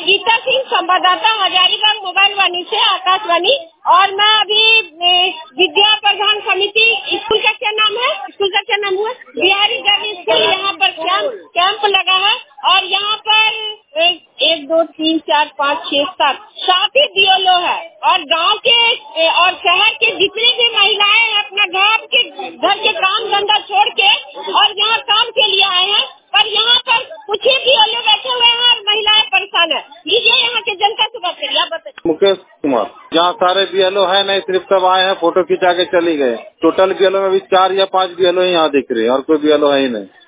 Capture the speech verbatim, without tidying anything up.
गीता सिंह, संवाददाता, हजारीबाग मोबाइल वाणी से आकाशवाणी। और मैं अभी विद्या प्रधान समिति, स्कूल का क्या नाम है, स्कूल का क्या नाम हुआ, बिहारी गर्ल स्कूल, यहाँ पर कैंप कैंप लगा है। और यहाँ पर एक, एक दो तीन चार पाँच छह सात सात ही बीएलओ है। और गांव के और शहर के जितनी भी महिलाएं हैं अपना घर के घर के काम धंधा छोड़ के और यहाँ काम के लिए आए हैं। पर यहाँ पर कुछ ही बीएलओ बैठे हुए हैं और महिलाएं परेशान है। लीजिए यहाँ के जनता से बात करिए, आप बताइए। मुकेश कुमार, जहाँ सारे बीएलओ है नहीं, सिर्फ सब आए हैं, फोटो खिंचा के चली गए। टोटल बीएलओ में भी चार या पाँच बीएलओ यहाँ दिख रहे हैं और कोई बीएलओ है ही नहीं।